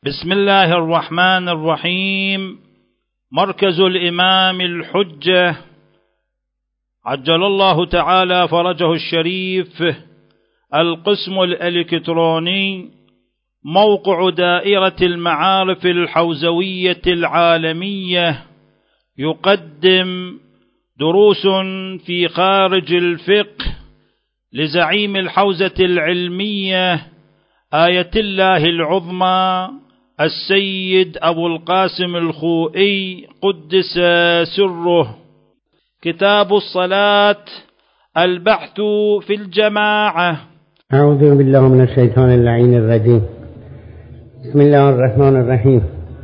بسم الله الرحمن الرحيم. مركز الإمام الحجة عجل الله تعالى فرجه الشريف، القسم الإلكتروني، موقع دائرة المعارف الحوزوية العالمية، يقدم دروس في خارج الفقه لزعيم الحوزة العلمية آية الله العظمى السيد أبو القاسم الخوئي قدس سره. كتاب الصلاة، البحث في الجماعة. أعوذ بالله من الشيطان اللعين الرجيم. بسم الله الرحمن الرحيم.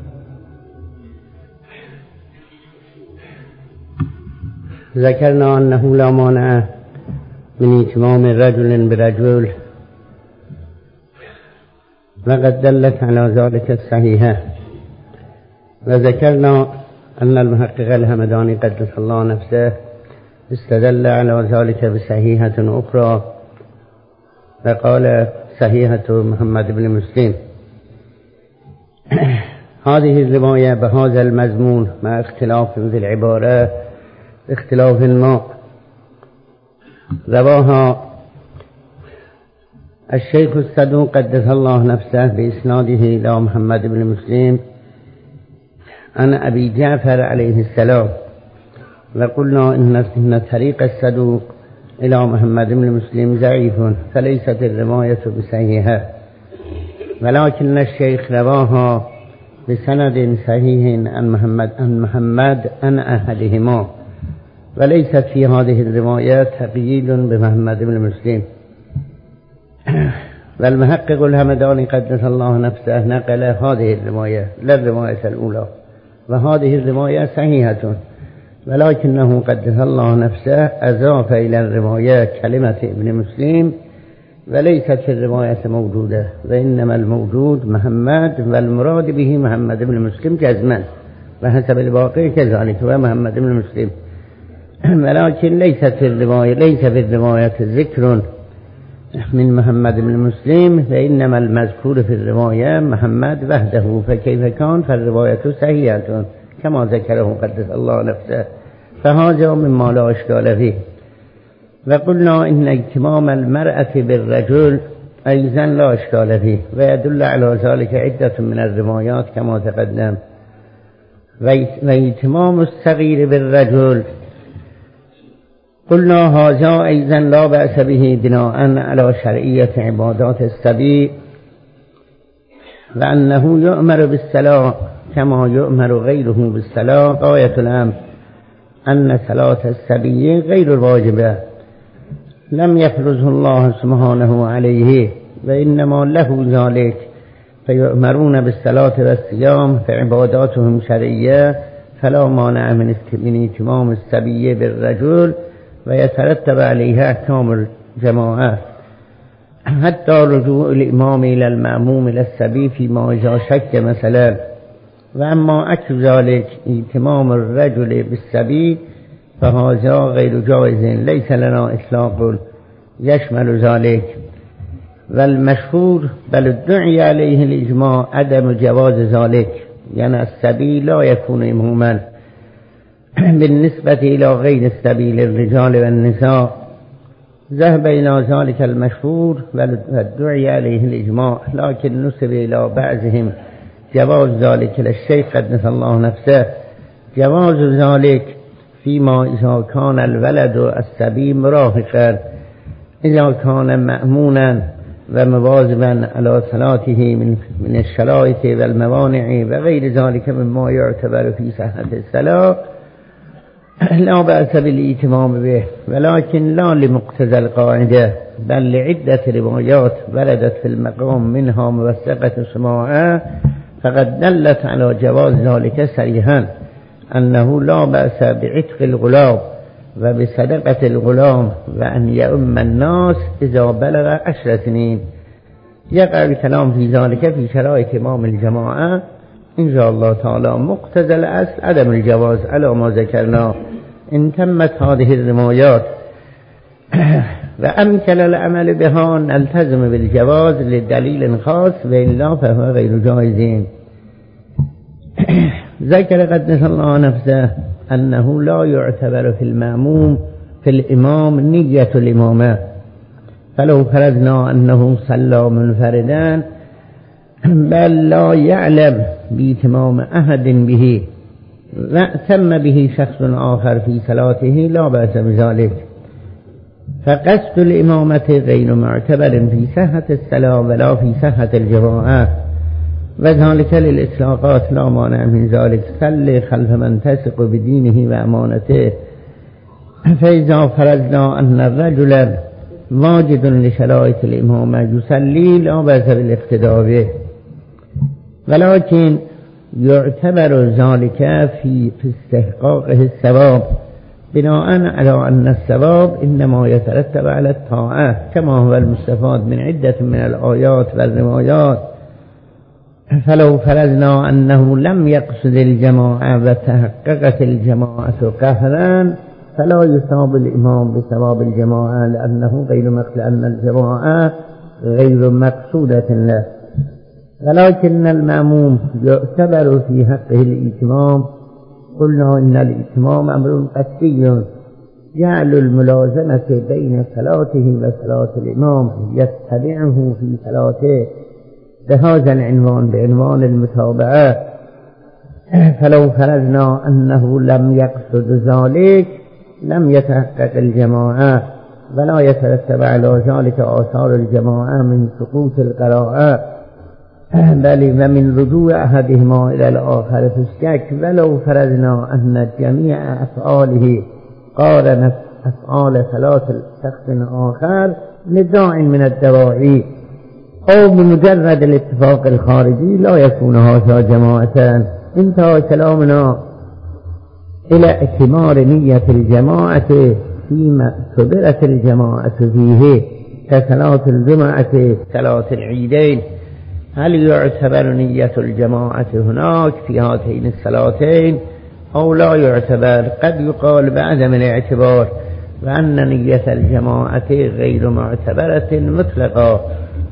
ذكرنا أنه لا مانع من إتمام رجل برجل، وقد دلت على ذلك الصحيحة. وذكرنا أن المحقق الهمداني قدس الله نفسه استدل على ذلك بصحيحة أخرى، وقال صحيحة محمد بن مسلم. هذه الرواية بهذا المضمون مع اختلاف في العبارة، اختلاف ما رواها الشيخ الصدوق قدس الله نفسه بإسناده إلى محمد بن مسلم عن أبي جعفر عليه السلام، وقلنا إن طريق الصدوق إلى محمد بن مسلم ضعيف، فليست الرواية بصحيحة، ولكن الشيخ رواها بسند صحيح عن محمد عن أحدهما، وليست في هذه الرواية تقييد بمحمد بن مسلم. والمحقق الهمداني قدس الله نفسه نقل هذه الرواية لا الرواية الأولى، وهذه الرواية صحيحة، ولكنه قدس الله نفسه أضاف إلى الرواية كلمة ابن مسلم، وليست في الرواية موجودة، وإنما الموجود محمد، والمراد به محمد بن مسلم جزما، وحسب الواقع كذلك هو محمد بن مسلم، ولكن ليس في الرواية ذكر من محمد بن مسلم، فإنما المذكور في الرواية محمد وحده، فكيف كان فالرواية صحيحة كما ذكره قدس الله نفسه، فهذا مما لا إشكال فيه. وقلنا إن اتمام المرأة بالرجل أيضا لا إشكال فيه، ويدل على ذلك عدة من الروايات كما تقدم. واتمام الصغير بالرجل قلنا هذا أيضا لا بأس به بناء على شرعية عبادات الصبي، وأنه يؤمر بالصلاة كما يؤمر غيره بالصلاة. غاية الأمر أن صلاة الصبي غير الواجبة، لم يفرضه الله سبحانه عليه، وإنما له ذلك، فيؤمرون بالصلاة والصيام فعباداتهم شرعية، فلا مانع من اتمام الصبي بالرجل، ويترتب عليها أحكام الجماعة، حتى رجوع الإمام إلى المأموم إلى الصبي فيما إذا شك مثلا. وأما عكس ذلك اتمام الرجل بالصبي فهذا غير جائز، ليس لنا إطلاق يشمل ذلك. والمشهور بل ادعي عليه الإجماع عدم جواز ذلك، يعني الصبي لا يكون إماما بالنسبة إلى غير السبيل الرجال والنساء، ذهب إلى ذلك المشهور والدعي عليه الإجماع، لكن نسب إلى بعضهم جواز ذلك للشيخ قدس الله نفسه، جواز ذلك فيما إذا كان الولد السبي مراهقا، إذا كان مأمونا ومواظبا على صلاته من الشرائط والموانع وغير ذلك مما يعتبر في صحة الصلاة، لا بأس بالإتمام به، ولكن لا لمقتضى القاعدة، بل لعدة روايات وردت في المقام منها موثقة سماعة، فقد دلت على جواز ذلك صريحا، أنه لا بأس بعتق الغلام وبصدقة الغلام، وأن يؤم الناس إذا بلغ 10 سنين. يقع الكلام في ذلك في شرائط إمام الجماعة إن شاء الله تعالى. مقتضى الأصل عدم الجواز على ما ذكرنا إن تمت هذه الروايات. وأمكن العمل بها نلتزم بالجواز لدليل خاص وإلا فهو غير جائز. ذكر قدس الله نفسه أنه لا يعتبر في المأموم في الإمام نية الإمامة، فلو فرضنا أنه صلى منفردا بل لا يعلم بإتمام أحد به وأتم به شخص آخر في صلاته لا بأس بذلك، فقصد الإمامة غير معتبر في صحة الصلاة ولا في صحة الجماعة، وذلك للإطلاقات لا مانع من ذلك. صل خلف من تثق بدينه وأمانته. فإذا فرضنا أن الرجل واجد لشرائط الإمامة يصلي لا بأس بالاقتداء به، ولكن يعتبر ذلك في استحقاقه الثواب بناء على أن الثواب إنما يترتب على الطاعة كما هو المستفاد من عدة من الآيات والروايات. فلو فرضنا أنه لم يقصد الجماعة وتحققت الجماعة قهرا فلا يصاب الإمام بثواب الجماعة لأن الجماعة غير مقصودة له، ولكن المأموم يعتبر في حقه الإتمام. قلنا إن الإتمام أمر قطعي، جعل الملازمة بين صلاته وصلاة الإمام يتبعه في صلاته بهذا العنوان بعنوان المتابعة. فلو فرضنا أنه لم يقصد ذلك لم يتحقق الجماعة ولا يترتب على ذلك آثار الجماعة من سقوط القراءة بل ومن رجوع أحدهما إلى الآخر في الشك. ولو فرضنا أن جميع أفعاله قارنت أفعال ثلاث شخص آخر لداع من الدواعي أو بمجرد الاتفاق الخارجي لا يكون هذا جماعة. انتهى كلامنا إلى اعتبار نية الجماعة فيما اعتبرت الجماعة فيه كصلاة الجمعة صلاة العيدين. هل يعتبر نية الجماعة هناك في هاتين الصلاتين أو لا يعتبر؟ قد يقال بعدم الاعتبار وأن نية الجماعة غير معتبرة مطلقة.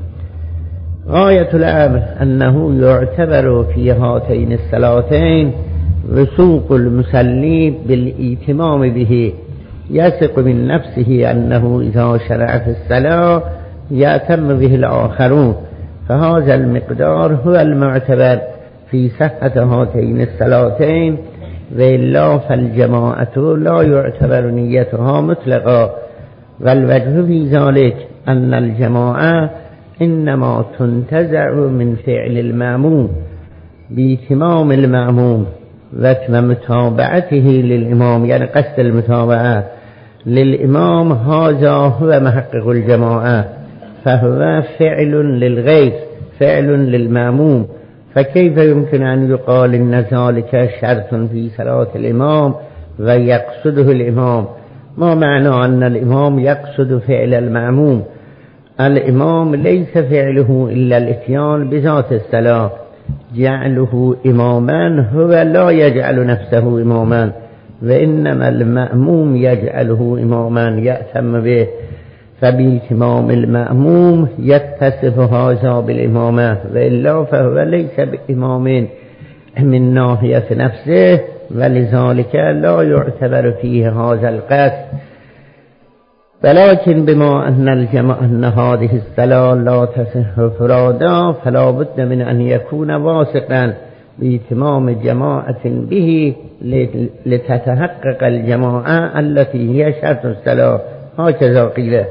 غاية الأمر أنه يعتبر في هاتين الصلاتين وسوق المصلي بالإتمام به، يثق من نفسه أنه إذا شرع في الصلاة يأتم به الآخرون، فهذا المقدار هو المعتبر في صحة هاتين الصلاتين، وإلا فالجماعة لا يعتبر نيتها مطلقا. والوجه في ذلك أن الجماعة إنما تنتزع من فعل المأموم بإتمام المأموم ومتابعته للإمام، يعني قصد المتابعة للإمام، هذا هو محقق الجماعة، فهو فعل للغير فعل للمأموم. فكيف يمكن أن يقال إن ذلك شرط في صلاة الإمام ويقصده الإمام؟ ما معنى أن الإمام يقصد فعل المأموم؟ الإمام ليس فعله إلا الاتيان بذات الصلاة، جعله إماما هو لا يجعل نفسه إماما، وإنما المأموم يجعله إماما يأتم به، فبإتمام المأموم يتصف هذا بالإمامة، وإلا فهو ليس بإمام من ناحية نفسه، ولذلك لا يعتبر فيه هذا القصد. ولكن بما أن هذه الصلاة لا تصح فرادا فلا بد من أن يكون واثقا بإتمام جماعة به لتتحقق الجماعة التي هي شرط الصلاة، هكذا قيل.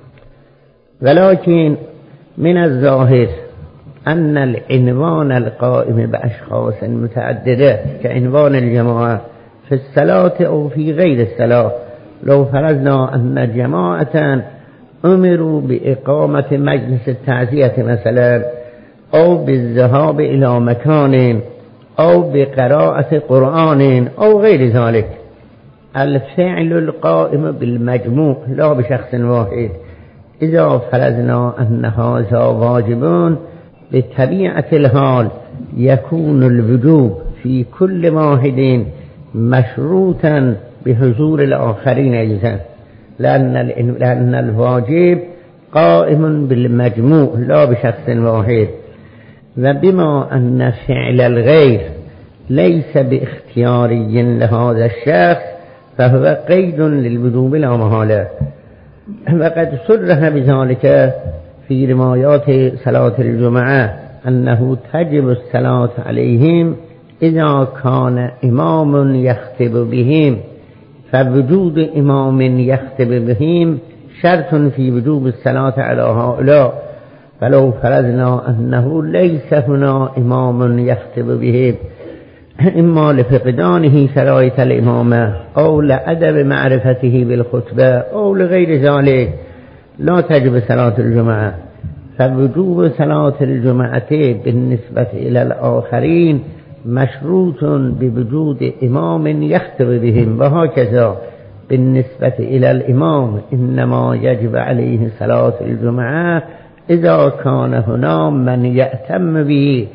ولكن من الظاهر أن العنوان القائم بأشخاص متعددة كعنوان الجماعة في الصلاة أو في غير الصلاة، لو فرضنا أن جماعة أمروا بإقامة مجلس التعزية مثلا، أو بالذهاب إلى مكان، أو بقراءة قرآن أو غير ذلك، الفعل القائم بالمجموع لا بشخص واحد، إذا فرضنا أن هذا واجب بطبيعة الحال يكون الوجوب في كل واحد مشروطا بحضور الآخرين أيضا، لأن الواجب قائم بالمجموع لا بشخص واحد، وبما أن فعل الغير ليس باختياري لهذا الشخص فهو قيد للوجوب لا محالة. وقد صرح بذلك في روايات صلاة الجمعة أنه تجب الصلاة عليهم إذا كان إمام يخطب بهم، فوجود إمام يخطب بهم شرط في وجوب الصلاة على هؤلاء، فلو فرضنا أنه ليس هنا إمام يخطب بهم إما لفقدانه شرائط الإمامة أو لعدم معرفته بالخطبة أو لغير ذلك لا تجب صلاة الجمعة. فوجوب صلاة الجمعة بالنسبة إلى الآخرين مشروط بوجود إمام يخطب بهم، وهكذا بالنسبة إلى الإمام إنما يجب عليه صلاة الجمعة إذا كان هنا من يأتم به.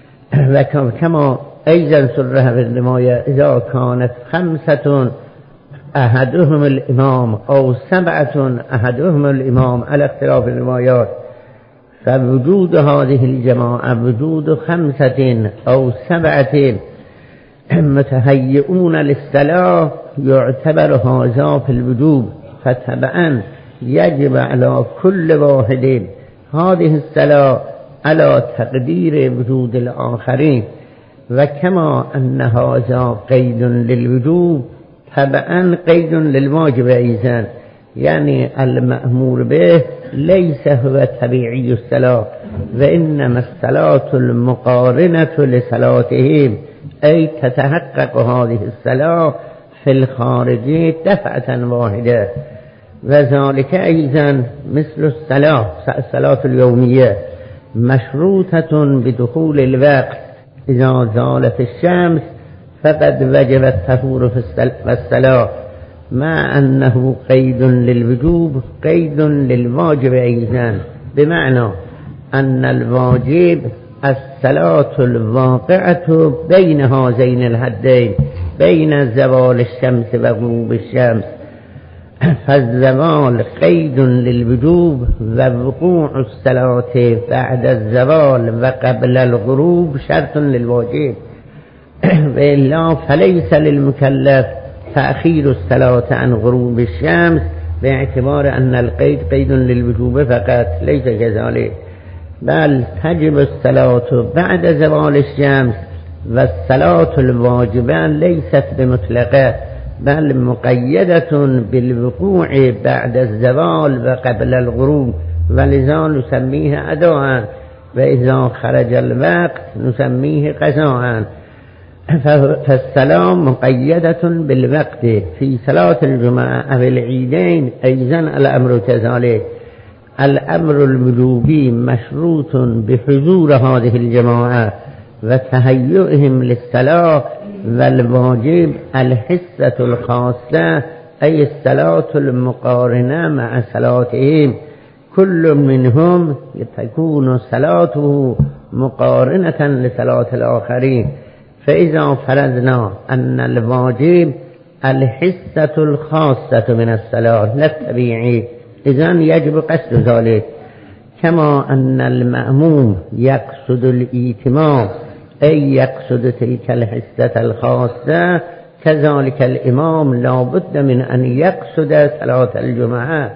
وكما أيضا صرح في الرواية إذا كانت 5 أحدهم الإمام أو 7 أحدهم الإمام على اختلاف الروايات، فوجود هذه الجماعة وجود 5 أو 7 متهيئون للصلاة يعتبر هذا في الوجوب، فتبعا يجب على كل واحد هذه الصلاة على تقدير وجود الآخرين. وكما أن هذا قيد للوجوب تبعا قيد للواجب أيضا، يعني المأمور به ليس هو تبعي الصلاة، وإنما الصلاة المقارنة لصلاتهم، أي تتحقق هذه الصلاة في الخارج دفعة واحدة. وذلك أيضا مثل الصلاة اليومية مشروطة بدخول الوقت، إذا زالت الشمس فقد وجب الطهور في الصلاة، مع أنه قيد للوجوب قيد للواجب أيضا، بمعنى أن الواجب الصلاة الواقعة بين هذين الحدين، بين زوال الشمس وغروب الشمس، فالزوال قيد للوجوب ووقوع الصلاة بعد الزوال وقبل الغروب شرط للواجب، وإلا فليس للمكلف تأخير الصلاة عن غروب الشمس باعتبار أن القيد قيد للوجوب فقط، ليس كذلك، بل تجب الصلاة بعد زوال الشمس، والصلاة الواجبة ليست بمطلقة بل مقيدة بالوقوع بعد الزوال وقبل الغروب، ولذا نسميه أداء، وإذا خرج الوقت نسميه قضاء. فالصلاة مقيدة بالوقت في صلاة الجمعة أو العيدين أيضا الأمر كذلك. الأمر الوجوبي مشروط بحضور هذه الجماعة وتهيئهم للصلاة، والواجب الحصة الخاصة أي الصلاة المقارنة مع صلاتهم، كل منهم تكون صلاته مقارنة لصلاة الآخرين. فإذا فرضنا أن الواجب الحصة الخاصة من الصلاة لا الطبيعي، إذن يجب قصد ذلك، كما أن المأموم يقصد الإتمام أي يقصد تلك الحصة الخاصة، كذلك الإمام لا بد من أن يقصد صلاة الجمعة.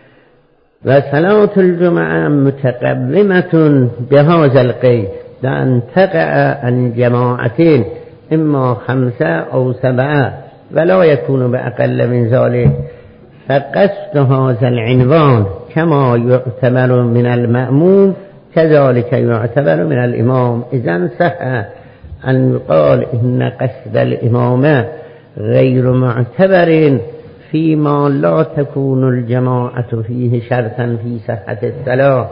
وصلاة الجمعة متقدمة بهذا القيد لأن تقع عن جماعتين إما 5 أو 7، ولا يكون بأقل من ذلك. فقصد هذا العنوان كما يعتبر من المأموم كذلك يعتبر من الإمام. إذن صح أن يقال إن قصد الإمامة غير معتبر فيما لا تكون الجماعة فيه شرطا في صحة الصلاة،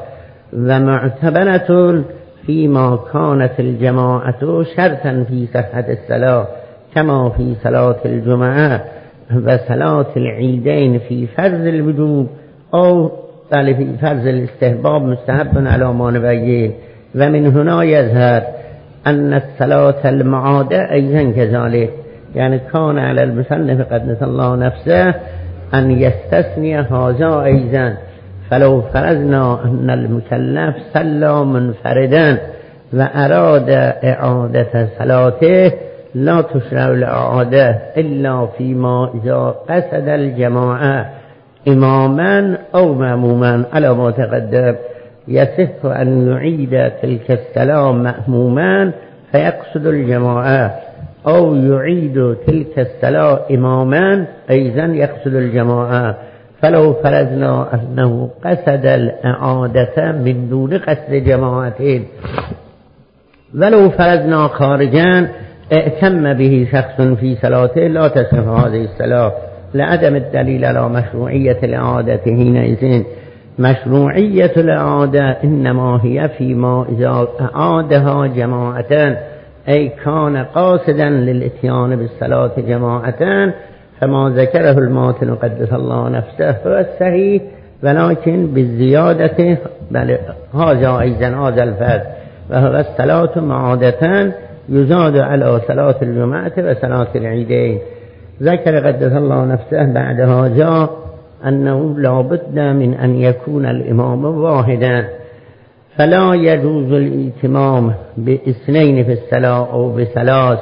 ومعتبرة فيما كانت الجماعة شرطا في صحة الصلاة، كما في صلاة الجمعة وصلاة العيدين في فرض الوجوب أو في فرض الاستحباب مستحب على ما نبين. ومن هنا يظهر أن الصلاة المعادة أيضا كذلك، يعني كان على المصنف قدس الله نفسه أن يستثني هذا أيضا، فلو فرضنا أن المكلف صلى منفردا وأراد إعادة صلاته لا تشرع الإعادة إلا فيما إذا قصد الجماعة إماما أو مأموما على ما تقدم. يصح أن يعيد تلك الصلاة مأموما فيقصد الجماعة، أو يعيد تلك الصلاة إماما أيضا يقصد الجماعة. فلو فرضنا أنه قصد الإعادة من دون قصد جماعتين، ولو فرضنا خارجا ائتم به شخص في صلاته لا تصح هذه الصلاة لعدم الدليل على مشروعية الإعادة حينئذ. مشروعية الإعادة إنما هي فيما إذا أعادها جماعة أي كان قاصدا للإتيان بالصلاة جماعة، فما ذكره الماتن قدس الله نفسه هو الصحيح، ولكن بالزيادة بل هذا أيضا هذا الفرد، وهو الصلاة معادة يزاد على صلاة الجمعة وصلاة العيدين. ذكر قدس الله نفسه بعد هذا أنه لا بد من أن يكون الإمام واحدا، فلا يجوز الائتمام باثنين في الصلاة أو بثلاث.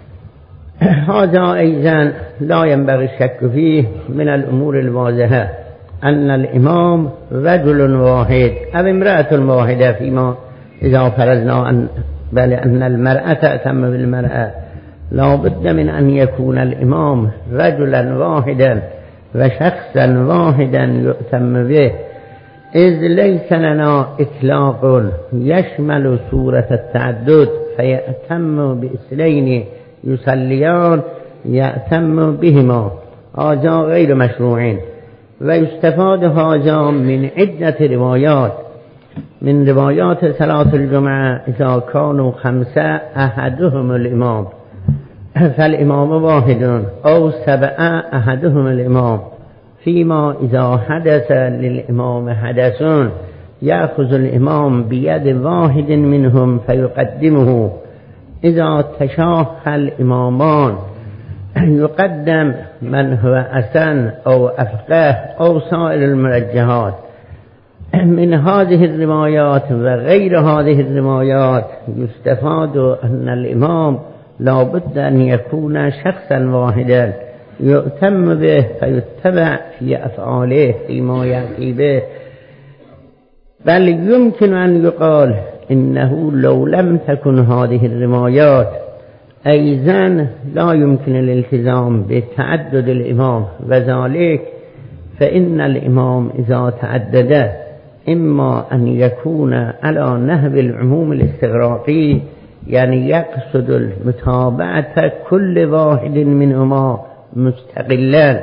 هذا أيضا لا ينبغي الشك فيه من الأمور الواضحة، أن الإمام رجل واحد أو امرأة واحدة، فيما إذا فرضنا أن المرأة تأتم بالمرأة، لا بد من أن يكون الإمام رجلا واحدا وشخصا واحدا يؤتم به، إذ ليس لنا إطلاق يشمل صورة التعدد فيأتم باثنين يصليان يأتم بهما، هذا غير مشروع. ويستفاد هذا من عدة روايات، من روايات صلاة الجمعة إذا كانوا 5 أحدهم الإمام فالإمام واحد، أو 7 أحدهم الإمام، فيما إذا حدث للإمام حدث يأخذ الإمام بيد واحد منهم فيقدمه، إذا تشاح الإمامان يقدم من هو أسن أو أفقه أو سائر المرجحات. من هذه الروايات وغير هذه الروايات يستفاد أن الإمام لا بد أن يكون شخصا واحدا يؤتم به فيتبع في أفعاله فيما يأتي به، بل يمكن أن يقال إنه لو لم تكن هذه الروايات أيضا لا يمكن الالتزام بتعدد الإمام، وذلك فإن الإمام إذا تعدد إما أن يكون على نحو العموم الاستغراقي، يعني يقصد المتابعة كل واحد منهما مستقلا،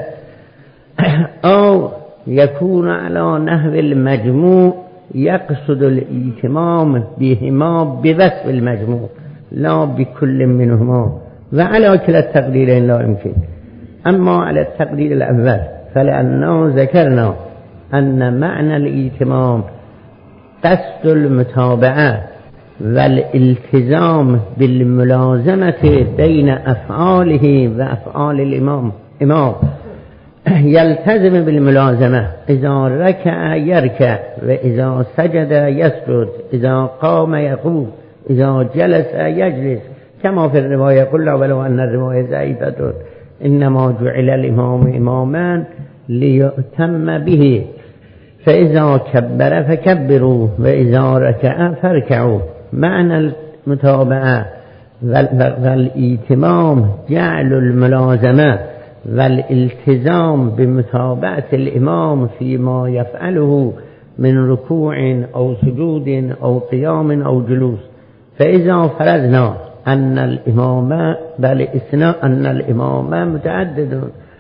أو يكون على نحو المجموع يقصد الائتمام بهما بوصف المجموع لا بكل منهما، وعلى كلا التقديرين لا يمكن. أما على التقدير الأول فلأنه ذكرنا أن معنى الائتمام قصد المتابعة والالتزام بالملازمة بين أفعاله وأفعال الإمام يلتزم بالملازمة، إذا ركع يركع، وإذا سجد يسجد، إذا قام يقوم، إذا جلس يجلس، كما في الرواية كلها ولو أن الرواية ضعيفة. إنما جعل الإمام إماما ليؤتم به، فإذا كبر فكبروا وإذا ركع فاركعوا. معنى المتابعة والإتمام جعل الملازمة والالتزام بمتابعة الإمام فيما يفعله من ركوع أو سجود أو قيام أو جلوس. فإذا فرضنا أن الإمام أن الإمام متعدد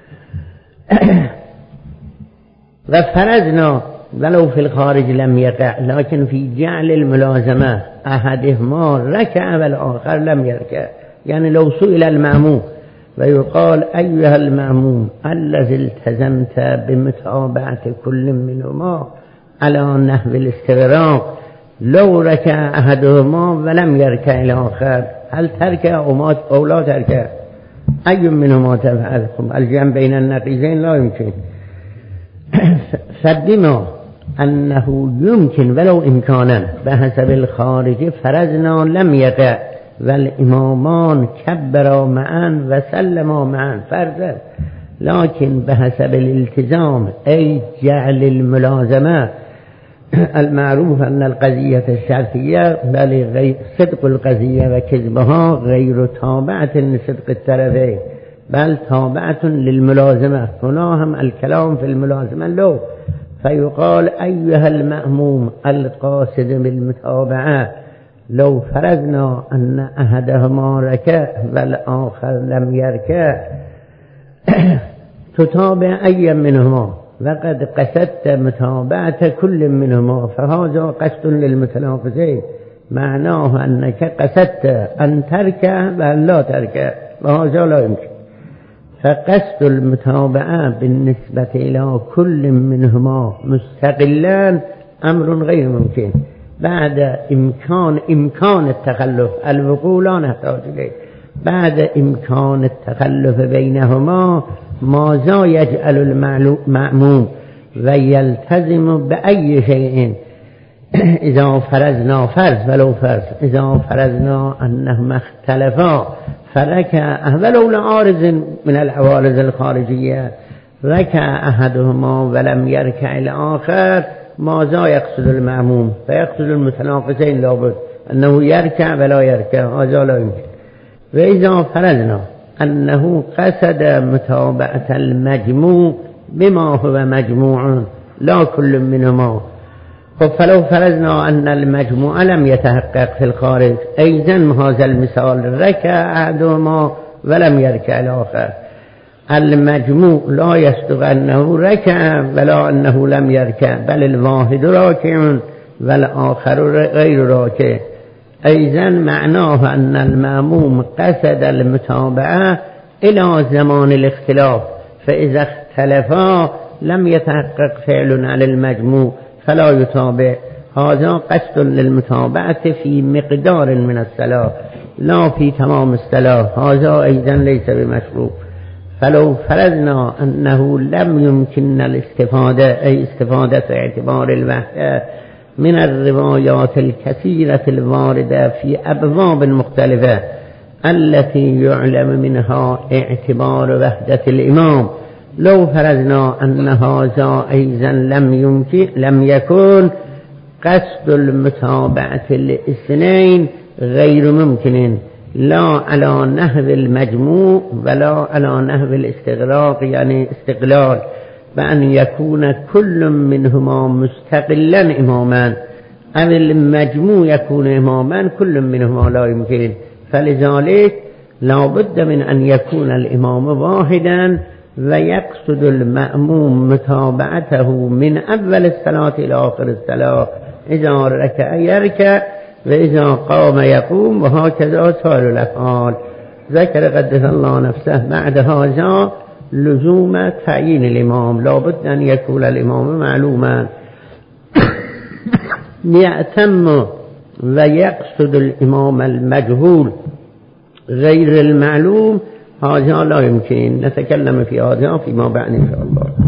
وفرضنا ولو في الخارج لم يقع، لكن في جعل الملازمة أحدهما ركع والآخر لم يركع، يعني لو سئل المأموم ويقال أيها المأموم الذي التزمت بمتابعة كل منهما على نحو الاستغراق، لو ركع أحدهما ولم يركع الآخر هل تركع أو لا تركع؟ أي منهما تفعل؟ الجمع بين النقيضين لا يمكن. فبما أنه يمكن ولو إمكانا بحسب الخارج فرزنا لم يقع والإمامان كبرا معا وسلما معا فرزا، لكن بحسب الالتزام أي جعل الملازمة المعروف أن القضية الشرطية بل غير صدق القضية وكذبها غير تابعة لصدق الطرفين بل تابعة للملازمة. هنا هم الكلام في الملازمة له، فيقال أيها المأموم القاصد بالمتابعة لو فرضنا أن أحدهما ركع والآخر لم يركع تتابع أي منهما وقد قصدت متابعة كل منهما، فهذا قصد للمتناقضين، معناه أنك قصدت أن تركع وأن لا تركع، وهذا لا يمكن. فقصد المتابعة بالنسبة إلى كل منهما مستقلان أمر غير ممكن بعد إمكان التخلف، الوقوع لا نحتاج إليه، بعد إمكان التخلف بينهما ماذا يجعل المأموم ويلتزم بأي شيء إذا فرضنا فرض ولو فرض، إذا فرضنا أنهما اختلفا فركع ولو لعارض من العوارض الخارجية ركع أحدهما ولم يركع الآخر، ماذا يقصد المأموم؟ فيقصد المتناقضين لابد أنه يركع ولا يركع، هذا لا يمكن. وإذا فرضنا أنه قصد متابعة المجموع بما هو مجموع لا كل منهما، فلو فرضنا أن المجموع لم يتحقق في الخارج أيضا هذا المثال ركع أحدهما ولم يركع الآخر، المجموع لا يصدق أنه ركع ولا أنه لم يركع بل الواحد راكع والآخر غير راكع، أيضا معناه أن المأموم قصد المتابعة إلى زمان الاختلاف، فإذا اختلفا لم يتحقق فعل على المجموع فلا يتابع، هذا قصد للمتابعة في مقدار من الصلاة لا في تمام الصلاة، هذا أيضا ليس بمشروع. فلو فرضنا أنه لم يمكن الاستفادة أي استفادة اعتبار الوحدة من الروايات الكثيرة الواردة في أبواب مختلفة التي يعلم منها اعتبار وحدة الإمام، لو فرضنا أن هذا أيضا لم يكن قصد المتابعة الاثنين غير ممكن لا على نحو المجموع ولا على نحو الاستغراق يعني استقلال، بأن يكون كل منهما مستقلا إماما أو المجموع يكون إماما كل منهما لا يمكن، فلذلك لا بد من أن يكون الإمام واحدا ويقصد المأموم متابعته من أول الصلاة إلى آخر الصلاة، إذا ركع يركع وإذا قام يقوم، وهكذا سائر الأفعال. ذكر قدس الله نفسه بعد هذا لزوم تعيين الإمام، لا بد أن يكون الإمام معلوما يأتم ويقصد الإمام المجهول غير المعلوم، هذا لا يمكن. نتكلم في هذا فيما بعد إن شاء الله.